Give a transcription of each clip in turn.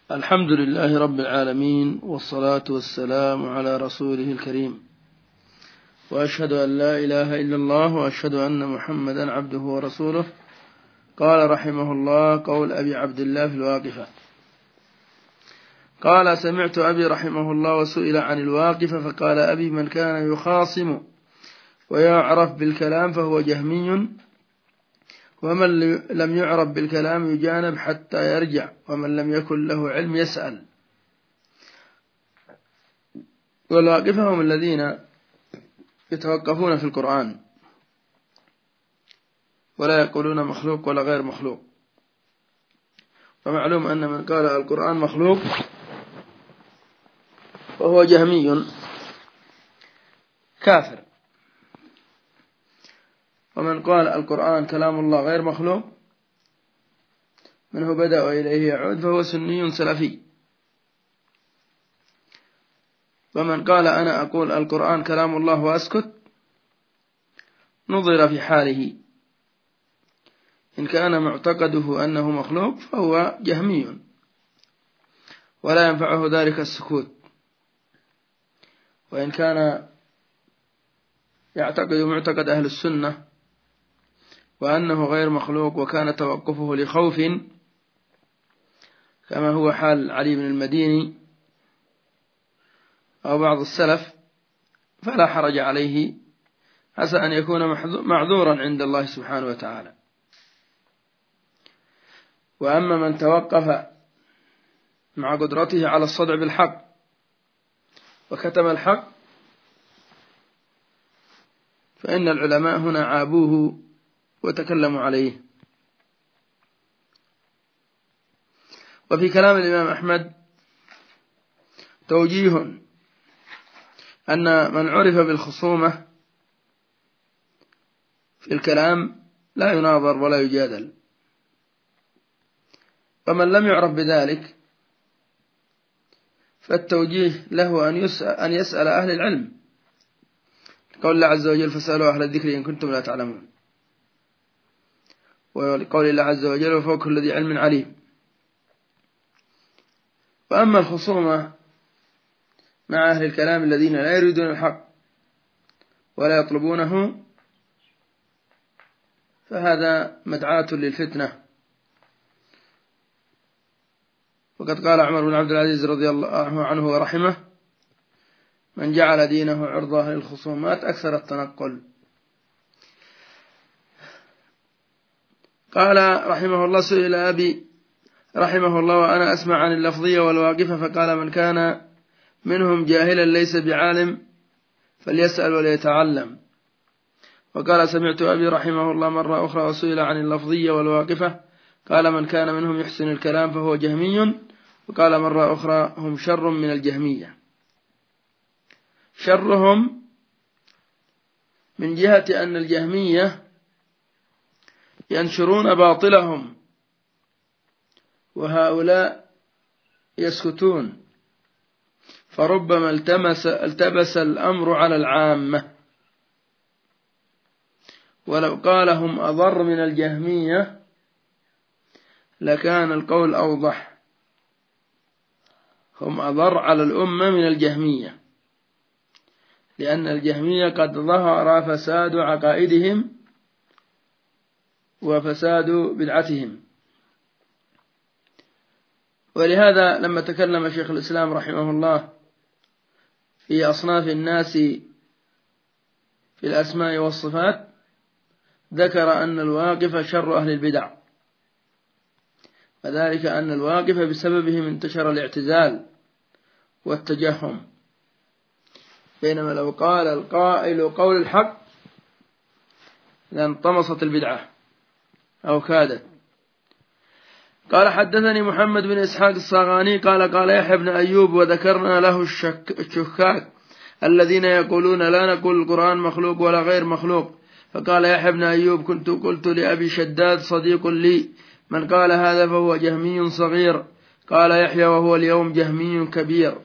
الحمد لله رب العالمين، والصلاة والسلام على رسوله الكريم، وأشهد أن لا إله إلا الله، وأشهد أن محمدا عبده ورسوله. قال رحمه الله: قول أبي عبد الله في الواقفة. قال: سمعت أبي رحمه الله وسئل عن الواقفة فقال أبي: من كان يخاصم ويعرف بالكلام فهو جهمي، ومن لم يعرف بالكلام يجانب حتى يرجع، ومن لم يكن له علم يسأل. والواقفة هم الذين يتوقفون في القرآن ولا يقولون مخلوق ولا غير مخلوق. ومعلوم أن من قال القرآن مخلوق وهو جهمي كافر، ومن قال القرآن كلام الله غير مخلوق منه بدأ وإليه يعود فهو سني سلفي. ومن قال أنا أقول القرآن كلام الله وأسكت نظر في حاله، إن كان معتقده أنه مخلوق فهو جهمي ولا ينفعه ذلك السكوت، وإن كان يعتقد معتقد أهل السنة وأنه غير مخلوق وكان توقفه لخوف كما هو حال علي بن المديني أو بعض السلف فلا حرج عليه، عسى أن يكون معذورا عند الله سبحانه وتعالى. وأما من توقف مع قدرته على الصدع بالحق وكتم الحق فإن العلماء هنا عابوه وتكلموا عليه. وفي كلام الإمام أحمد توجيه أن من عرف بالخصومة في الكلام لا يناظر ولا يجادل، ومن لم يعرف بذلك فالتوجيه له أن يسأل أهل العلم، قول الله عز وجل: فاسألوا أهل الذكر إن كنتم لا تعلمون، وقول الله عز وجل: وفوق كل ذي علم عليم. وأما الخصومة مع أهل الكلام الذين لا يريدون الحق ولا يطلبونه فهذا مدعاة للفتنة. وقد قال عمر بن عبد العزيز رضي الله عنه ورحمه: من جعل دينه عرضة للخصومات أكثر التنقل. قال رحمه الله: سئل أبي رحمه الله وأنا أسمع عن اللفظية والواقفة فقال: من كان منهم جاهلا ليس بعالم فليسأل وليتعلم. وقال: سمعت أبي رحمه الله مرة أخرى وسئل عن اللفظية والواقفة قال: من كان منهم يحسن الكلام فهو جهمي. وقال مرة أخرى: هم شر من الجهمية. شرهم من جهة أن الجهمية ينشرون باطلهم وهؤلاء يسكتون، فربما التبس الأمر على العامة. ولو قال هم أضر من الجهمية لكان القول أوضح. هم أضر على الأمة من الجهمية، لأن الجهمية قد ظهر فساد عقائدهم وفساد بدعتهم. ولهذا لما تكلم شيخ الإسلام رحمه الله في أصناف الناس في الأسماء والصفات ذكر أن الواقف شر أهل البدع، وذلك أن الواقف بسببهم انتشر الاعتزال والتجهم، بينما لو قال القائل قول الحق لانطمست البدعة أو كادت. قال: حدثني محمد بن إسحاق الصاغاني قال يحيى بن أيوب: وذكرنا له الشكاك الذين يقولون لا نقول القرآن مخلوق ولا غير مخلوق. فقال يحيى بن أيوب: كنت قلت لأبي شداد صديق لي: من قال هذا فهو جهمي صغير. قال يحيى: وهو اليوم جهمي كبير.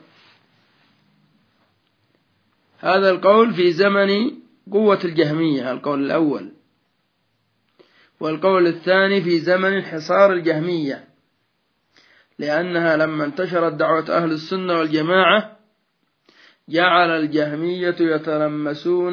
هذا القول في زمن قوة الجهمية، القول الأول. والقول الثاني في زمن انحصار الجهمية، لأنها لما انتشرت دعوة أهل السنة والجماعة جعل الجهمية يتلمسون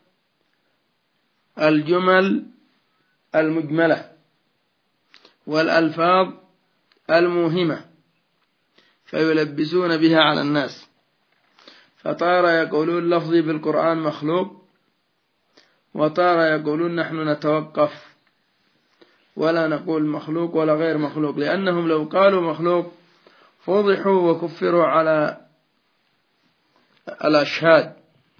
الجمل المجملة والألفاظ الموهمة فيلبسون بها على الناس، فطار يقولون لفظي بالقرآن مخلوق، وطار يقولون نحن نتوقف ولا نقول مخلوق ولا غير مخلوق، لأنهم لو قالوا مخلوق فضحوا وكفروا على الأشهاد.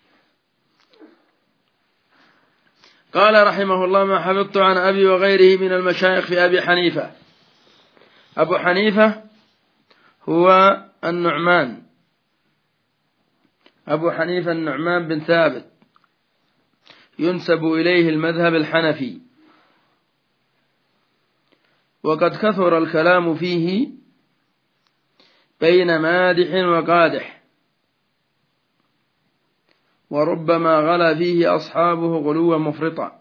قال رحمه الله: ما حفظت عن أبي وغيره من المشايخ في أبي حنيفة. أبو حنيفة هو النعمان، أبو حنيفة النعمان بن ثابت، ينسب إليه المذهب الحنفي، وقد كثر الكلام فيه بين مادح وقادح، وربما غلا فيه أصحابه غلوا مفرطا،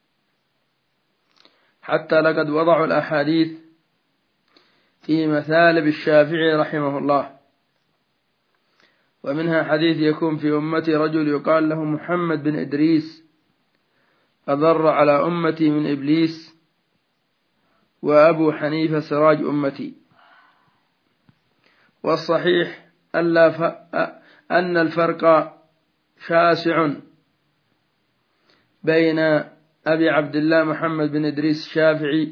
حتى لقد وضعوا الأحاديث في مثالب الشافعي رحمه الله، ومنها حديث: يكون في أمتي رجل يقال له محمد بن إدريس أضر على أمتي من إبليس، وأبو حنيفة سراج أمتي. والصحيح أن الفرق شاسع بين أبي عبد الله محمد بن إدريس الشافعي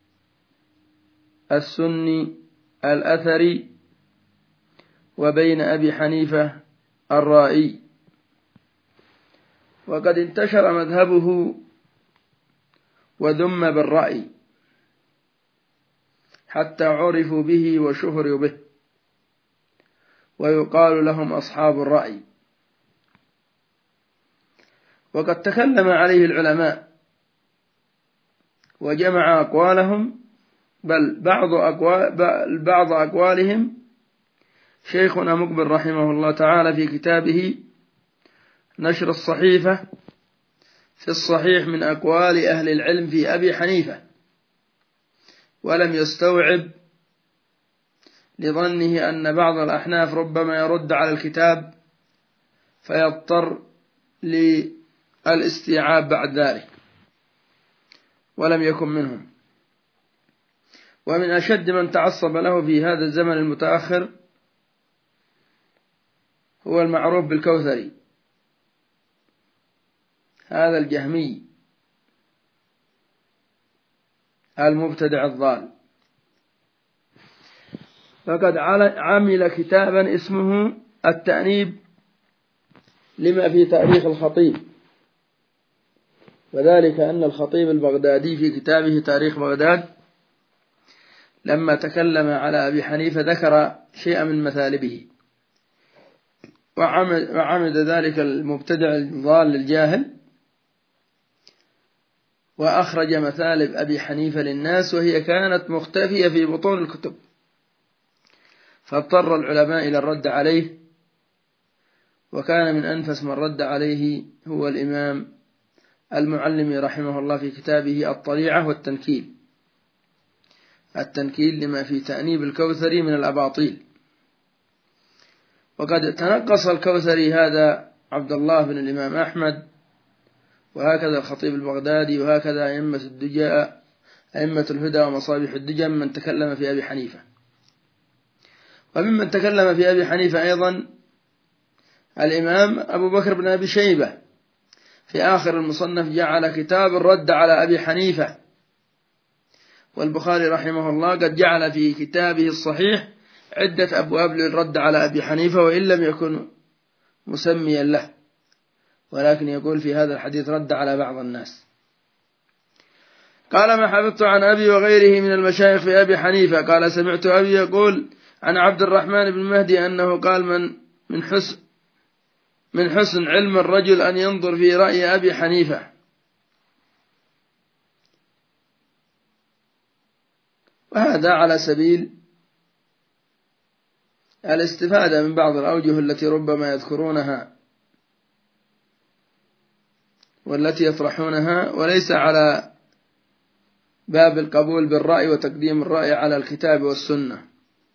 السني الأثري وبين أبي حنيفة الرائي، وقد انتشر مذهبه وذم بالرأي حتى عرفوا به وشهروا به، ويقال لهم أصحاب الرأي. وقد تكلم عليه العلماء وجمع أقوالهم، بل بعض أقوالهم شيخنا مقبل رحمه الله تعالى في كتابه نشر الصحيفة في الصحيح من أقوال أهل العلم في أبي حنيفة، ولم يستوعب لظنه أن بعض الأحناف ربما يرد على الكتاب فيضطر للاستيعاب بعد ذلك، ولم يكن منهم. ومن أشد من تعصب له في هذا الزمن المتأخر هو المعروف بالكوثري، هذا الجهمي المبتدع الضال، فقد عمل كتابا اسمه التأنيب لما في تاريخ الخطيب، وذلك أن الخطيب البغدادي في كتابه تاريخ بغداد لما تكلم على أبي حنيفة ذكر شيئا من مثالبه، وعمد ذلك المبتدع الضال الجاهل وأخرج مثالب أبي حنيفة للناس، وهي كانت مختفية في بطون الكتب، فاضطر العلماء إلى الرد عليه، وكان من أنفس من رد عليه هو الإمام المعلمي رحمه الله في كتابه الطليعة والتنكيل، التنكيل لما في تأنيب الكوثري من الأباطيل. وقد تنقص الكوثري هذا عبد الله بن الإمام أحمد، وهكذا الخطيب البغدادي، وهكذا أئمة الهدى ومصابيح الدجى من تكلم في أبي حنيفة. وممن تكلم في أبي حنيفة أيضا الإمام أبو بكر بن أبي شيبة، في آخر المصنف جعل كتاب الرد على أبي حنيفة، والبخاري رحمه الله قد جعل في كتابه الصحيح عدة أبواب للرد على أبي حنيفة، وإن لم يكن مسميا له، ولكن يقول في هذا الحديث رد على بعض الناس. قال: ما حفظت عن أبي وغيره من المشايخ في أبي حنيفة. قال: سمعت أبي يقول عن عبد الرحمن بن مهدي أنه قال: من حسن علم الرجل أن ينظر في رأي أبي حنيفة. وهذا على سبيل الاستفادة من بعض الأوجه التي ربما يذكرونها والتي يطرحونها، وليس على باب القبول بالرأي وتقديم الرأي على الكتاب والسنة.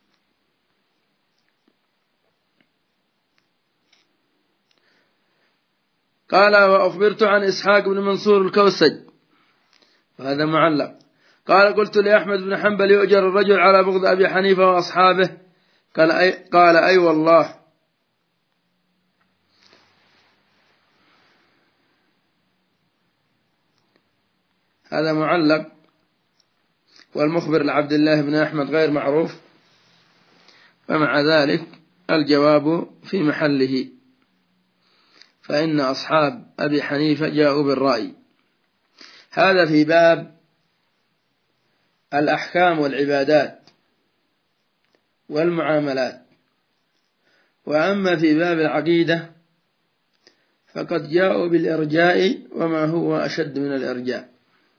قال وأخبرت عن إسحاق بن منصور الكوسج وهذا معلق قال قلت لأحمد بن حنبل يؤجر الرجل على بغض أبي حنيفة وأصحابه قال أي والله. هذا معلق والمخبر لعبد الله بن أحمد غير معروف، ومع ذلك الجواب في محله، فإن أصحاب أبي حنيفة جاءوا بالرأي. هذا في باب الأحكام والعبادات والمعاملات. وأما في باب العقيدة فقد جاءوا بالإرجاء وما هو أشد من الإرجاء.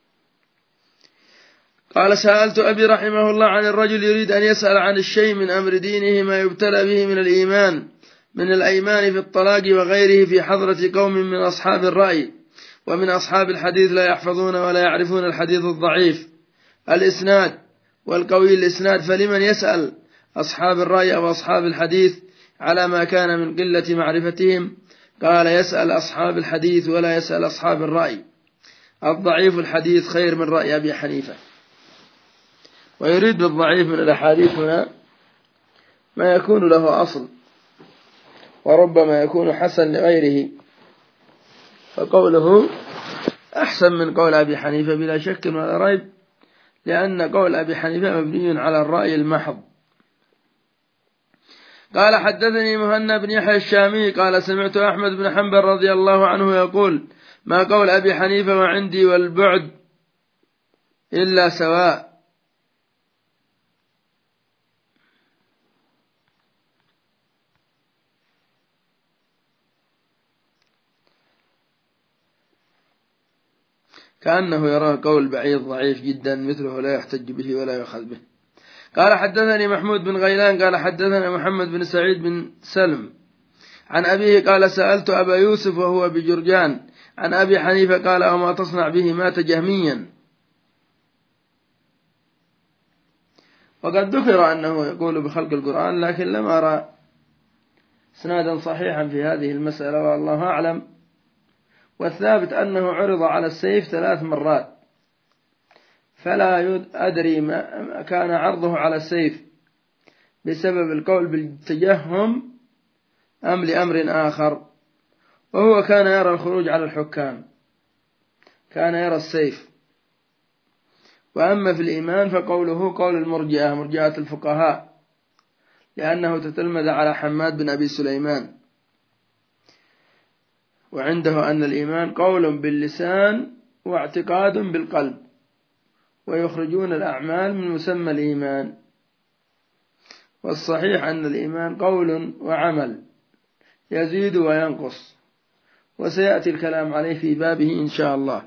قال سألت أبي رحمه الله عن الرجل يريد أن يسأل عن الشيء من أمر دينه ما يبتلى به من الإيمان من الأيمان في الطلاق وغيره في حضرة قوم من أصحاب الرأي ومن أصحاب الحديث لا يحفظون ولا يعرفون الحديث الضعيف الإسناد والقوي الإسناد، فلمن يسأل أصحاب الرأي أو أصحاب الحديث على ما كان من قلة معرفتهم؟ قال يسأل أصحاب الحديث ولا يسأل أصحاب الرأي. الضعيف الحديث خير من رأي أبي حنيفة. ويريد بالضعيف من الأحاديث هنا ما يكون له أصل وربما يكون حسن لغيره، فقوله أحسن من قول أبي حنيفة بلا شك ولا ريب، لأن قول أبي حنيفة مبني على الرأي المحض. قال حدثني مهنا بن يحيى الشامي قال سمعت أحمد بن حنبل رضي الله عنه يقول ما قول أبي حنيفة وعندي والبعد إلا سواء. كأنه يرى قول بعيد ضعيف جدا مثله لا يحتج به ولا يؤخذ به. قال حدثني محمود بن غيلان قال حدثنا محمد بن سعيد بن سلم عن أبيه قال سألت أبا يوسف وهو بجرجان عن أبي حنيفة قال وما تصنع به مات جهميا. وقد ذكر أنه يقول بخلق القرآن، لكن لم أرى اسنادا صحيحا في هذه المسألة والله أعلم. والثابت أنه عرض على السيف 3 مرات، فلا أدري ما كان عرضه على السيف بسبب القول بالتجهم أم لأمر آخر. وهو كان يرى الخروج على الحكام، كان يرى السيف. وأما في الإيمان فقوله قول المرجئة مرجئة الفقهاء، لأنه تتلمذ على حماد بن أبي سليمان، وعنده أن الإيمان قول باللسان واعتقاد بالقلب، ويخرجون الأعمال من مسمى الإيمان. والصحيح أن الإيمان قول وعمل يزيد وينقص، وسيأتي الكلام عليه في بابه إن شاء الله.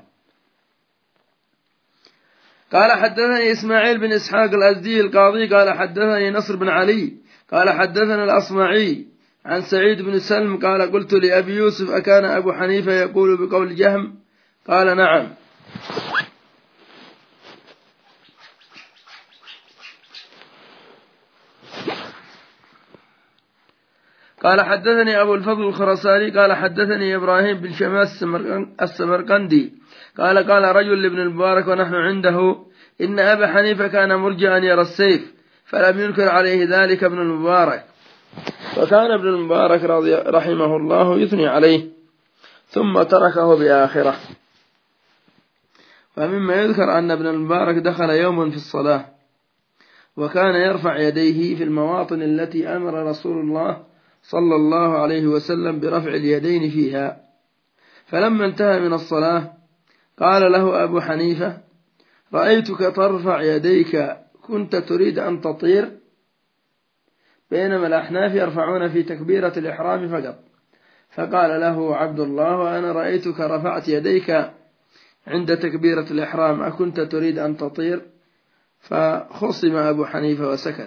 قال حدثني إسماعيل بن إسحاق الأزدي القاضي قال حدثني نصر بن علي قال حدثنا الأصمعي عن سعيد بن سلم قال قلت لأبي يوسف أكان أبو حنيفة يقول بقول جهم؟ قال نعم. قال حدثني أبو الفضل الخرساني قال حدثني إبراهيم بن شماس السمرقندي قال قال رجل لابن المبارك ونحن عنده إن أبا حنيفة كان مرجئا يرى السيف، فلم ينكر عليه ذلك ابن المبارك. وكان ابن المبارك رحمه الله يثني عليه ثم تركه بآخرة. ومما يذكر أن ابن المبارك دخل يوما في الصلاة وكان يرفع يديه في المواطن التي أمر رسول الله صلى الله عليه وسلم برفع اليدين فيها، فلما انتهى من الصلاة قال له أبو حنيفة رأيتك ترفع يديك كنت تريد أن تطير، بينما الأحناف يرفعون في تكبيرة الإحرام فقط. فقال له عبد الله وأنا رأيتك رفعت يديك عند تكبيرة الإحرام أكنت تريد أن تطير؟ فخصم أبو حنيفة وسكت.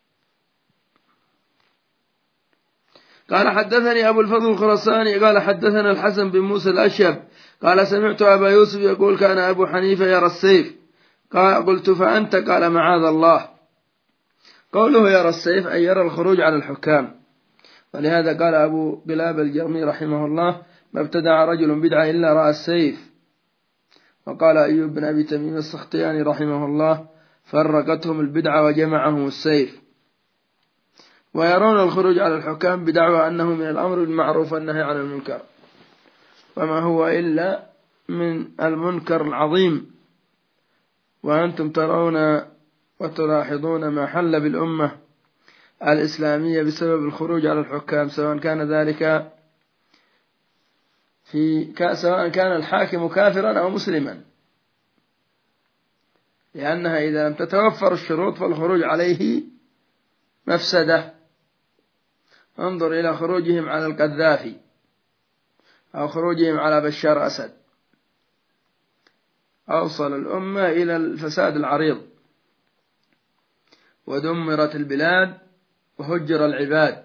قال حدثني أبو الفضل الخرساني قال حدثنا الحسن بن موسى الأشهب قال سمعت أبا يوسف يقول كان أبو حنيفة يرى السيف. قلت فأنت؟ قال معاذ الله. قوله يرى السيف أي يرى الخروج على الحكام. ولهذا قال أبو قلاب الجرمي رحمه الله ما ابتدع رجل بدعة إلا رأى السيف. وقال أيوب بن أبي تميم السختياني رحمه الله فرقتهم البدعة وجمعهم السيف. ويرون الخروج على الحكام بدعوى أنه من الأمر بالمعروف والنهي عن المنكر، وما هو إلا من المنكر العظيم. وأنتم ترون وتلاحظون ما حل بالأمة الإسلامية بسبب الخروج على الحكام، سواء كان ذلك سواء كان الحاكم كافرا أو مسلما، لأنها إذا لم تتوفر الشروط فالخروج عليه مفسدة. انظر إلى خروجهم على القذافي أو خروجهم على بشار أسد، أوصل الأمة إلى الفساد العريض، ودمرت البلاد وهجر العباد.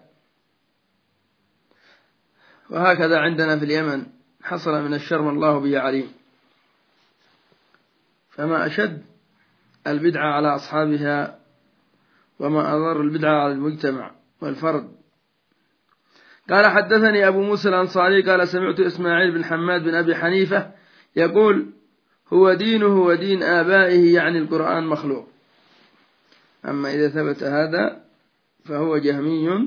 وهكذا عندنا في اليمن حصل من الشر ما الله به عليم. فما أشد البدعة على أصحابها، وما أضر البدعة على المجتمع والفرد. قال حدثني أبو موسى الأنصاري قال سمعت إسماعيل بن حماد بن أبي حنيفة يقول هو دينه ودين آبائه، يعني القرآن مخلوق. أما إذا ثبت هذا فهو جهمي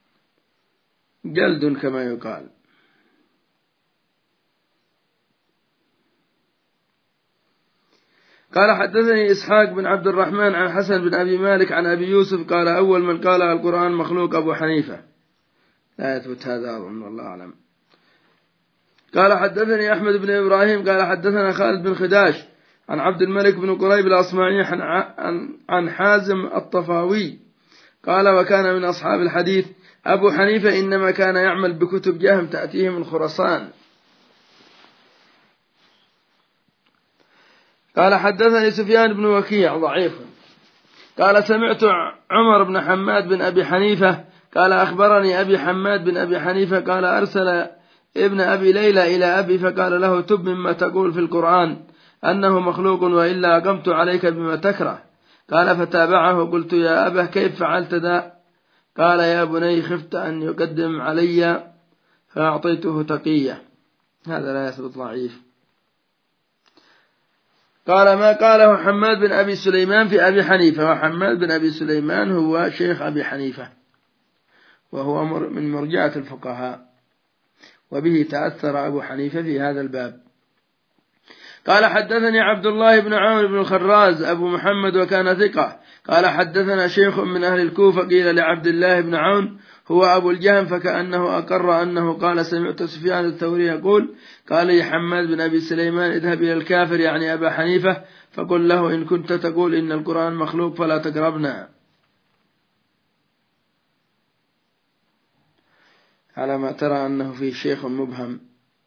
جلد كما يقال. قال حدثني إسحاق بن عبد الرحمن عن حسن بن أبي مالك عن أبي يوسف قال أول من قال القرآن مخلوق أبو حنيفة. لا يثبت هذا أظن، والله أعلم. قال حدثني أحمد بن إبراهيم قال حدثنا خالد بن خداش عن عبد الملك بن قريب الأصمعي عن حازم الطفاوي قال وكان من أصحاب الحديث أبو حنيفة إنما كان يعمل بكتب جهم تأتيه من خراسان. قال حدثني سفيان بن وكيع ضعيف قال سمعت عمر بن حماد بن أبي حنيفة قال أخبرني أبي حماد بن أبي حنيفة قال أرسل ابن أبي ليلى إلى أبي فقال له تب مما تقول في القرآن أنه مخلوق وإلا أقمت عليك بما تكره. قال فتابعه قلت يا أبه كيف فعلت ذا؟ قال يا بني خفت أن يقدم علي فأعطيته تقية. هذا لا يثبت ضعيف. قال ما قاله حماد بن أبي سليمان في أبي حنيفة، وحماد بن أبي سليمان هو شيخ أبي حنيفة وهو من مرجعة الفقهاء، وبه تأثر أبو حنيفة في هذا الباب. قال حدثني عبد الله بن عون بن الخراز أبو محمد وكان ثقة قال حدثنا شيخ من أهل الكوفة قيل لعبد الله بن عون هو أبو الجهم فكأنه أقر أنه قال سمعت سفيان الثوري يقول قال لي حماد بن أبي سليمان اذهب إلى الكافر يعني أبا حنيفة فقل له إن كنت تقول إن القرآن مخلوق فلا تقربنا. على ما ترى أنه فيه شيخ مبهم.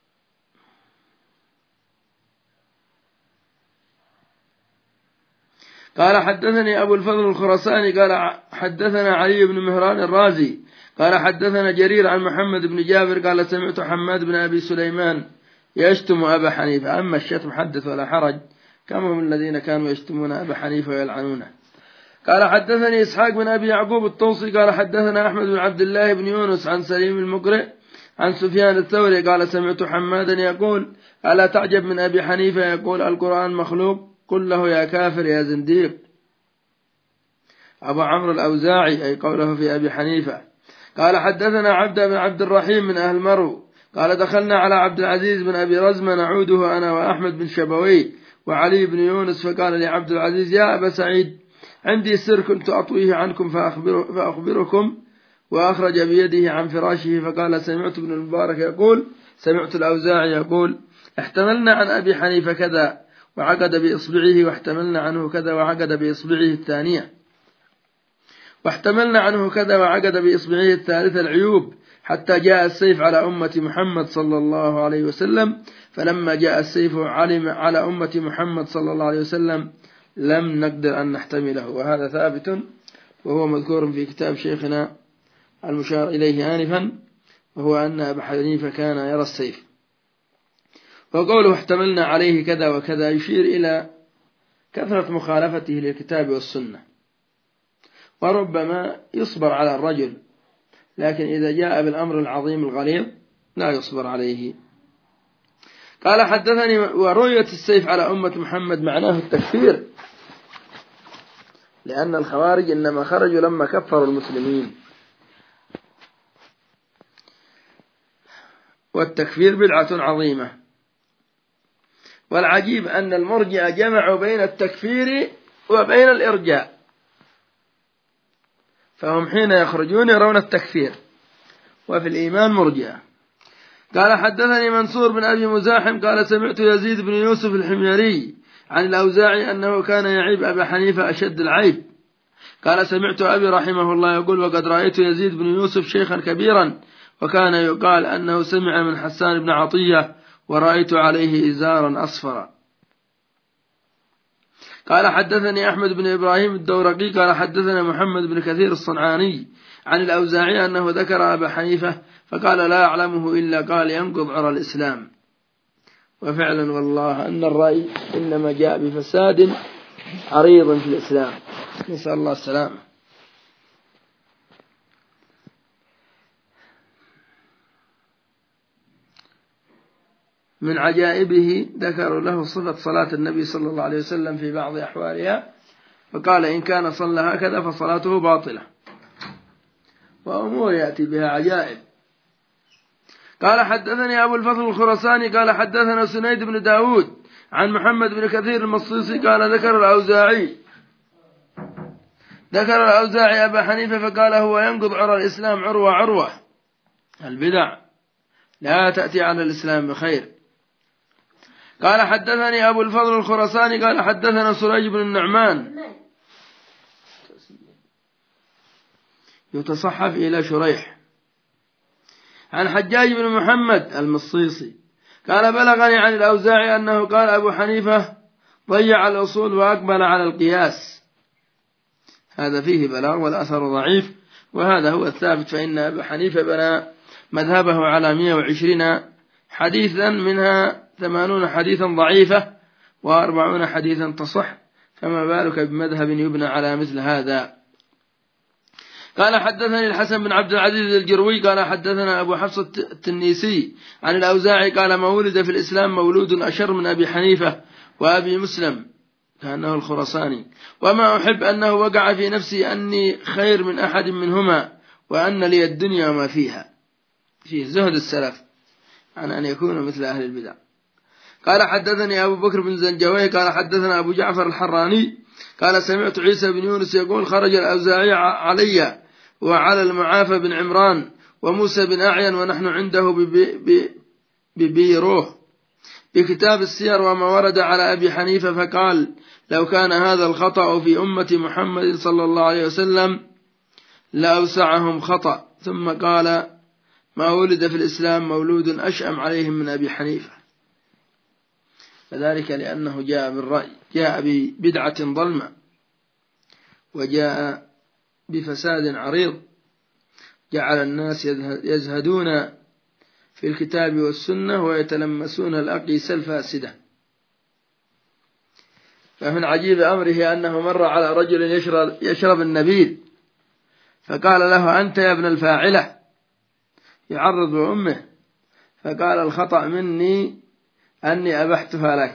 قال حدثني أبو الفضل الخراساني قال حدثنا علي بن مهران الرازي قال حدثنا جرير عن محمد بن جابر قال سمعت حماد بن أبي سليمان يشتم أبا حنيفة. أما الشتم حدث ولا حرج كما هم الذين كانوا يشتمون أبا حنيفة ويلعنونه. قال حدثني إسحاق بن أبي يعقوب الطوسي قال حدثنا أحمد بن عبد الله بن يونس عن سليم المقرئ عن سفيان الثوري قال سمعت حمادا يقول ألا تعجب من أبي حنيفة يقول القرآن مخلوق قل له يا كافر يا زنديق. أبو عمرو الأوزاعي أي قوله في أبي حنيفة. قال حدثنا عبد بن عبد الرحيم من أهل مرو قال دخلنا على عبد العزيز بن أبي رزمة نعوده أنا وأحمد بن شبوي وعلي بن يونس فقال لعبد العزيز يا أبا سعيد عندي سر كنت أطويه عنكم فأخبركم. وأخرج بيده عن فراشه فقال سمعت ابن المبارك يقول سمعت الأوزاعي يقول احتملنا عن أبي حنيفة كذا وعقد بإصبعه واحتملنا عنه كذا وعقد بإصبعه الثانية واحتملنا عنه كذا وعقد بإصبعه الثالثة العيوب حتى جاء السيف على أمة محمد صلى الله عليه وسلم فلما جاء السيف على أمة محمد صلى الله عليه وسلم لم نقدر أن نحتمله. وهذا ثابت وهو مذكور في كتاب شيخنا المشار إليه آنفا وهو أن أبا حنيفة كان يرى السيف. وقوله احتملنا عليه كذا وكذا يشير إلى كثرة مخالفته للكتاب والسنة، وربما يصبر على الرجل لكن إذا جاء بالأمر العظيم الغليظ لا يصبر عليه قال حدثني ورؤية السيف على أمة محمد معناه التكفير، لأن الخوارج إنما خرجوا لما كفروا المسلمين، والتكفير بدعة عظيمة. والعجيب أن المرجئة جمعوا بين التكفير وبين الإرجاء، فهم حين يخرجون يرون التكفير وفي الإيمان مرجئة. قال حدثني منصور بن أبي مزاحم قال سمعت يزيد بن يوسف الحميري عن الأوزاعي أنه كان يعيب أبا حنيفة أشد العيب. قال سمعت أبي رحمه الله يقول وقد رأيت يزيد بن يوسف شيخا كبيرا، وكان يقال أنه سمع من حسان بن عطية ورأيت عليه إزارا أصفرا. قال حدثني أحمد بن إبراهيم الدورقي قال حدثنا محمد بن كثير الصنعاني عن الأوزاعي أنه ذكر أبا حنيفة فقال لا أعلمه إلا قال ينقض عرى الإسلام. وفعلا والله أن الرأي إنما جاء بفساد عريض في الإسلام، نسأل الله السلامة. من عجائبه ذكروا له صفة صلاة النبي صلى الله عليه وسلم في بعض أحوالها، فقال إن كان صلى هكذا فصلاته باطلة، وأمور يأتي بها عجائب. قال حدثني أبو الفضل الخرساني قال حدثنا سنيد بن داود عن محمد بن كثير المصيصي قال ذكر الأوزاعي أبا حنيفة فقال هو ينقض عرى الإسلام عروة البدع لا تأتي على الإسلام بخير. قال حدثني أبو الفضل الخرساني قال حدثنا سريج بن النعمان يتصحف إلى شريح عن حجاج بن محمد المصيصي قال بلغني عن الأوزاعي أنه قال أبو حنيفة ضيع الأصول وأقبل على القياس. هذا فيه بلاغ والأثر ضعيف، وهذا هو الثابت، فإن أبو حنيفة بنى مذهبه على 120 حديثا، منها 80 حديثا ضعيفة و40 حديثا تصح، فما بالك بمذهب يبنى على مثل هذا. قال حدثني الحسن بن عبد العزيز الجروي قال حدثنا أبو حفص التنيسي عن الأوزاعي قال ما ولد في الإسلام مولود أشر من أبي حنيفة وأبي مسلم كأنه الخرساني، وما أحب أنه وقع في نفسي أني خير من أحد منهما وأن لي الدنيا وما فيها، فيه زهد السلف عن أن يكونوا مثل أهل البدع. قال حدثني أبو بكر بن زنجوي قال حدثنا أبو جعفر الحراني قال سمعت عيسى بن يونس يقول خرج الأوزاعي علي وعلى المعافى بن عمران وموسى بن أعين ونحن عنده ببيروه بكتاب السير وما ورد على أبي حنيفة، فقال لو كان هذا الخطأ في أمة محمد صلى الله عليه وسلم لأوسعهم خطأ. ثم قال ما ولد في الإسلام مولود أشأم عليهم من أبي حنيفة، فذلك لأنه جاء بالرأي، جاء ببدعة ظلمة، وجاء بفساد عريض، جعل الناس يزهدون في الكتاب والسنة ويتلمسون الأقيس الفاسدة. فمن عجيب أمره أنه مر على رجل يشرب النبيذ فقال له أنت يا ابن الفاعلة، يعرض بأمه، فقال الخطأ مني أني أبحتها لك.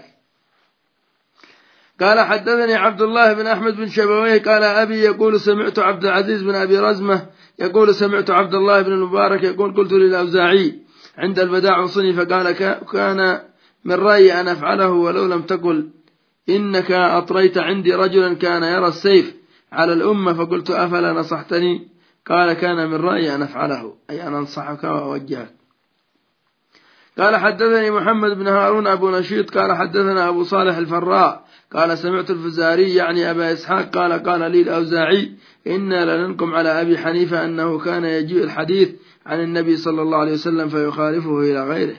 قال حدثني عبد الله بن أحمد بن شبويه قال أبي يقول سمعت عبد العزيز بن أبي رزمة يقول سمعت عبد الله بن المبارك يقول قلت للأوزاعي عند البداع وصني، فقال كان من رأيي أن أفعله ولو لم تقل إنك أطريت عندي رجلا كان يرى السيف على الأمة، فقلت أفلا نصحتني؟ قال كان من رأيي أن أفعله، أي أن أنصحك وأوجهك. قال حدثني محمد بن هارون أبو نشيط قال حدثنا أبو صالح الفراء قال سمعت الفزاري يعني أبا إسحاق قال لي الأوزاعي إنا لننقم على أبي حنيفة أنه كان يجيء الحديث عن النبي صلى الله عليه وسلم فيخالفه إلى غيره،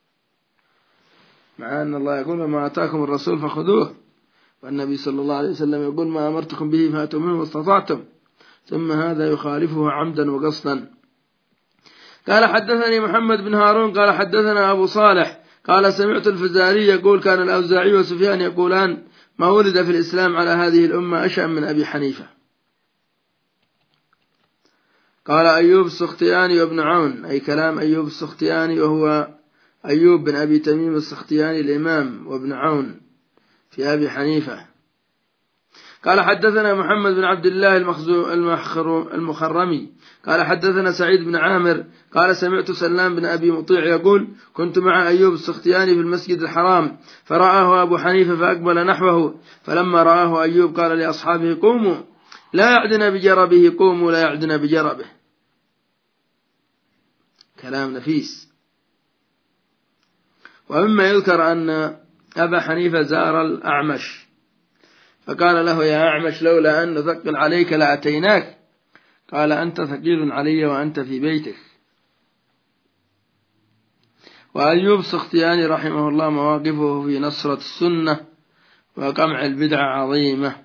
مع أن الله يقول ما أتاكم الرسول فخذوه، والنبي صلى الله عليه وسلم يقول ما أمرتكم به فأتوا منه واستطعتم، ثم هذا يخالفه عمدا وقصدا. قال حدثني محمد بن هارون قال حدثنا أبو صالح قال سمعت الفزاري يقول كان الأوزاعي وسفيان يقولان ما ولد في الإسلام على هذه الأمة أشأم من أبي حنيفة. قال أيوب السختياني وابن عون، أي كلام أيوب السختياني وهو أيوب بن أبي تميم السختياني الإمام وابن عون في أبي حنيفة. قال حدثنا محمد بن عبد الله المخرمي قال حدثنا سعيد بن عامر قال سمعت سلام بن أبي مطيع يقول كنت مع أيوب السختياني في المسجد الحرام فرآه أبو حنيفة فأقبل نحوه، فلما رآه أيوب قال لأصحابه قوموا لا يعدنا بجربه، قوموا لا يعدنا بجربه. كلام نفيس. ومما يذكر أن أبا حنيفة زار الأعمش فقال له يا أعمش لولا أن نثقل عليك لأتيناك، قال أنت ثقيل علي وأنت في بيتك. وأيوب السختياني رحمه الله مواقفه في نصرة السنة وقمع البدع عظيمة،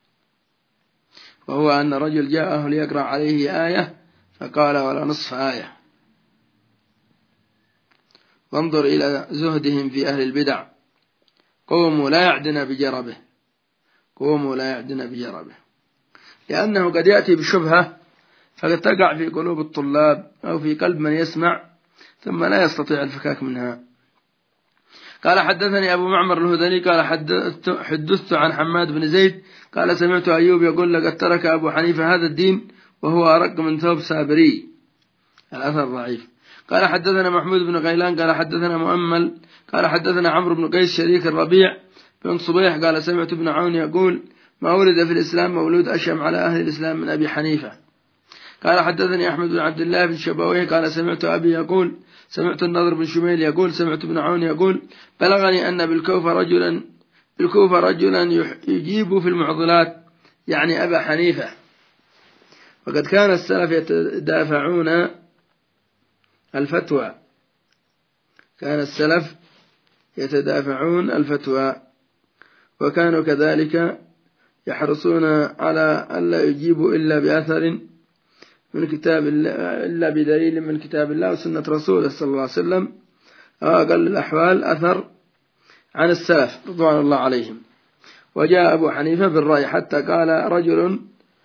وهو أن رجل جاءه ليقرأ عليه آية فقال ولا نصف آية. وانظر إلى زهدهم في أهل البدع، قوموا لا يعدنا بجربه، قوموا لا يعدنا بجربه، لأنه قد يأتي بشبهة فقد تقع في قلوب الطلاب أو في قلب من يسمع ثم لا يستطيع الفكاك منها. قال حدثني أبو معمر الهذلي قال حدثت عن حماد بن زيد قال سمعت أيوب يقول لقد ترك أبو حنيفة هذا الدين وهو أرق من ثوب سابري. الأثر ضعيف. قال حدثنا محمود بن غيلان قال حدثنا مؤمل قال حدثنا عمرو بن قيس شريك الربيع بن صبيح قال سمعت ابن عون يقول ما ولد في الإسلام مولود أشم على أهل الإسلام من أبي حنيفة. قال حدثني أحمد بن عبد الله بن شبويه قال سمعت أبي يقول سمعت النضر بن شميل يقول سمعت ابن عون يقول بلغني أن بالكوفة رجلا يجيب في المعضلات، يعني أبا حنيفة. وقد كان السلف يتدافعون الفتوى، كان السلف يتدافعون الفتوى وكانوا كذلك يحرصون على ألا يجيبوا إلا بأثر من كتاب الله، إلا بدليل من كتاب الله وسنة رسوله صلى الله عليه وسلم، أقل الأحوال أثر عن السلف رضوان الله عليهم. وجاء أبو حنيفة بالرأي حتى قال رجل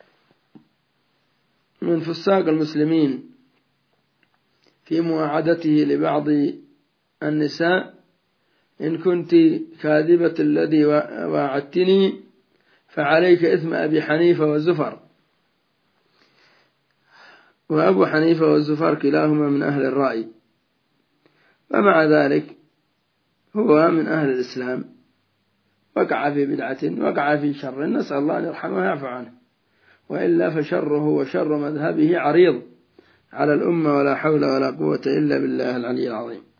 من فساق المسلمين في مواعدته لبعض النساء إن كنت كاذبة الذي واعدتني فعليك إثم أبي حنيفة والزفر. وأبو حنيفة والزفر كلاهما من أهل الرأي، ومع ذلك هو من أهل الإسلام، وقع في بدعة وقع في شر، نسأل الله أن يرحمه ويعفو عنه، وإلا فشره وشر مذهبه عريض على الأمة، ولا حول ولا قوة إلا بالله العلي العظيم.